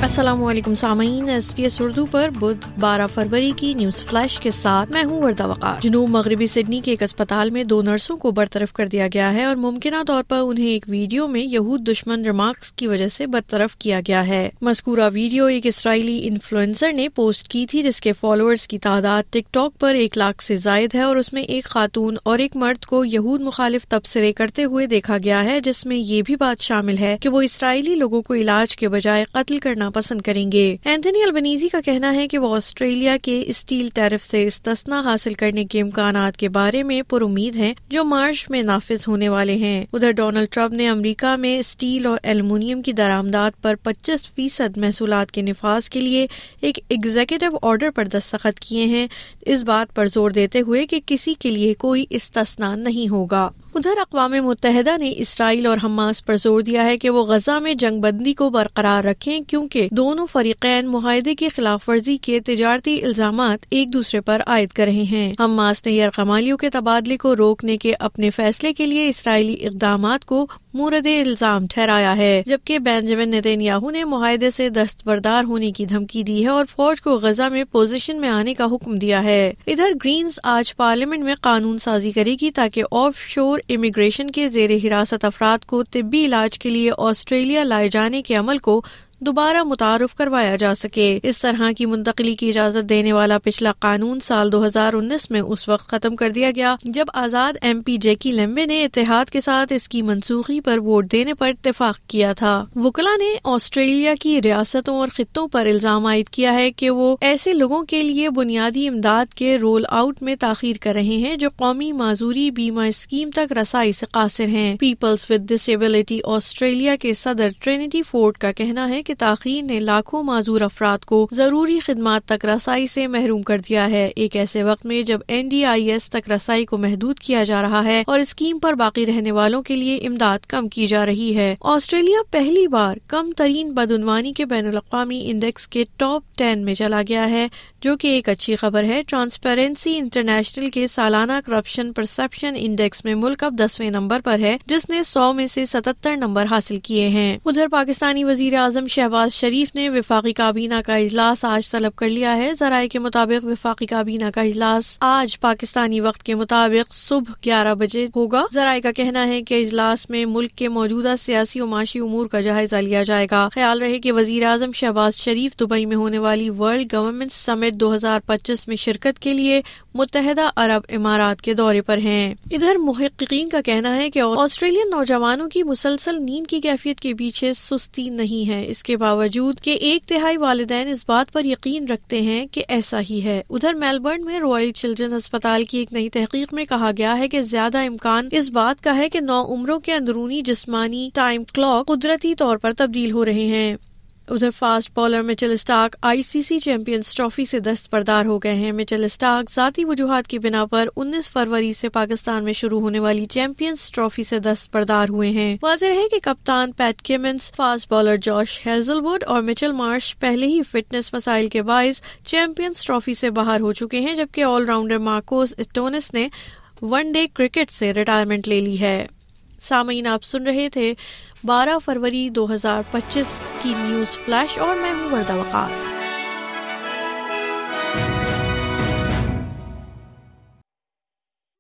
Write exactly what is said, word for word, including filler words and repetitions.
السلام علیکم سامعین، ایس بی ایس اردو پر بدھ بارہ فروری کی نیوز فلیش کے ساتھ میں ہوں وردہ وقار۔ جنوب مغربی سڈنی کے ایک اسپتال میں دو نرسوں کو برطرف کر دیا گیا ہے اور ممکنہ طور پر انہیں ایک ویڈیو میں یہود دشمن ریمارکس کی وجہ سے برطرف کیا گیا ہے۔ مذکورہ ویڈیو ایک اسرائیلی انفلوئنسر نے پوسٹ کی تھی جس کے فالوورز کی تعداد ٹک ٹاک پر ایک لاکھ سے زائد ہے اور اس میں ایک خاتون اور ایک مرد کو یہود مخالف تبصرے کرتے ہوئے دیکھا گیا ہے، جس میں یہ بھی بات شامل ہے کہ وہ اسرائیلی لوگوں کو علاج کے بجائے قتل کرنا پسند کریں گے۔ اینتھونی البنیزی کا کہنا ہے کہ وہ آسٹریلیا کے اسٹیل ٹیرف سے استثنا حاصل کرنے کے امکانات کے بارے میں پر امید ہیں جو مارچ میں نافذ ہونے والے ہیں۔ ادھر ڈونلڈ ٹرمپ نے امریکہ میں اسٹیل اور ایلومینیم کی درآمدات پر پچیس فیصد محصولات کے نفاذ کے لیے ایک ایگزیکٹو آرڈر پر دستخط کیے ہیں، اس بات پر زور دیتے ہوئے کہ کسی کے لیے کوئی استثنا نہیں ہوگا۔ ادھر اقوام متحدہ نے اسرائیل اور حماس پر زور دیا ہے کہ وہ غزہ میں جنگ بندی کو برقرار رکھیں کیونکہ دونوں فریقین معاہدے کی خلاف ورزی کے تجارتی الزامات ایک دوسرے پر عائد کر رہے ہیں۔ حماس نے یرغمالیوں کے تبادلے کو روکنے کے اپنے فیصلے کے لیے اسرائیلی اقدامات کو مورد الزام ٹھہرایا ہے، جبکہ بینجامن نیتن یاہو نے معاہدے سے دستبردار ہونے کی دھمکی دی ہے اور فوج کو غزہ میں پوزیشن میں آنے کا حکم دیا ہے۔ ادھر گرینز آج پارلیمنٹ میں قانون سازی کرے گی تاکہ آف شور امیگریشن کے زیر حراست افراد کو طبی علاج کے لیے آسٹریلیا لائے جانے کے عمل کو دوبارہ متعارف کروایا جا سکے۔ اس طرح کی منتقلی کی اجازت دینے والا پچھلا قانون سال دو ہزار انیس میں اس وقت ختم کر دیا گیا جب آزاد ایم پی جیکی لیمبے نے اتحاد کے ساتھ اس کی منسوخی پر ووٹ دینے پر اتفاق کیا تھا۔ وکلاء نے آسٹریلیا کی ریاستوں اور خطوں پر الزام عائد کیا ہے کہ وہ ایسے لوگوں کے لیے بنیادی امداد کے رول آؤٹ میں تاخیر کر رہے ہیں جو قومی معذوری بیمہ اسکیم تک رسائی سے قاصر ہیں۔ پیپلز ود ڈسیبلٹی آسٹریلیا کے صدر ٹرینیٹی فورڈ کا کہنا ہے کہ تاخیر نے لاکھوں معذور افراد کو ضروری خدمات تک رسائی سے محروم کر دیا ہے، ایک ایسے وقت میں جب این ڈی آئی ایس تک رسائی کو محدود کیا جا رہا ہے اور اسکیم پر باقی رہنے والوں کے لیے امداد کم کی جا رہی ہے۔ آسٹریلیا پہلی بار کم ترین بدعنوانی کے بین الاقوامی انڈیکس کے ٹاپ ٹین میں چلا گیا ہے، جو کہ ایک اچھی خبر ہے۔ ٹرانسپیرنسی انٹرنیشنل کے سالانہ کرپشن پرسپشن انڈیکس میں ملک اب دسویں نمبر پر ہے، جس نے سو میں سے ستتر نمبر حاصل کیے ہیں۔ ادھر پاکستانی وزیر اعظم شہباز شریف نے وفاقی کابینہ کا اجلاس آج طلب کر لیا ہے۔ ذرائع کے مطابق وفاقی کابینہ کا اجلاس آج پاکستانی وقت کے مطابق صبح گیارہ بجے ہوگا۔ ذرائع کا کہنا ہے کہ اجلاس میں ملک کے موجودہ سیاسی و معاشی امور کا جائزہ لیا جائے گا۔ خیال رہے کہ وزیر اعظم شہباز شریف دبئی میں ہونے والی ورلڈ گورنمنٹ سمٹ دو ہزار پچیس میں شرکت کے لیے متحدہ عرب امارات کے دورے پر ہیں۔ ادھر محققین کا کہنا ہے کہ آسٹریلین نوجوانوں کی مسلسل نیند کی کیفیت کے پیچھے سستی نہیں ہے، اس کے باوجود کہ ایک تہائی والدین اس بات پر یقین رکھتے ہیں کہ ایسا ہی ہے۔ ادھر میلبرن میں رائل چلڈرن ہسپتال کی ایک نئی تحقیق میں کہا گیا ہے کہ زیادہ امکان اس بات کا ہے کہ نو عمروں کے اندرونی جسمانی ٹائم کلاک قدرتی طور پر تبدیل ہو رہے ہیں۔ ادھر fast bowler Mitchell Starc I C C Champions Trophy سے دستبردار ہو گئے ہیں۔ مچل اسٹارک ذاتی وجوہات کی بنا پر انیس فروری سے پاکستان میں شروع ہونے والی چیمپئنز ٹرافی سے دستبردار ہوئے ہیں۔ واضح ہے کہ کپتان Pat Cummins, fast bowler Josh Hazlewood اور مچل مارش پہلے ہی فٹنس مسائل کے باعث چیمپئنز ٹرافی سے باہر ہو چکے ہیں، جبکہ آل راؤنڈر مارکوس اسٹونس نے ون ڈے کرکٹ سے ریٹائرمنٹ لے لی ہے۔ سامعین، آپ سن رہے تھے بارہ فروری دو ہزار پچیس کی نیوز فلیش اور میں ہوں وردہ وقار۔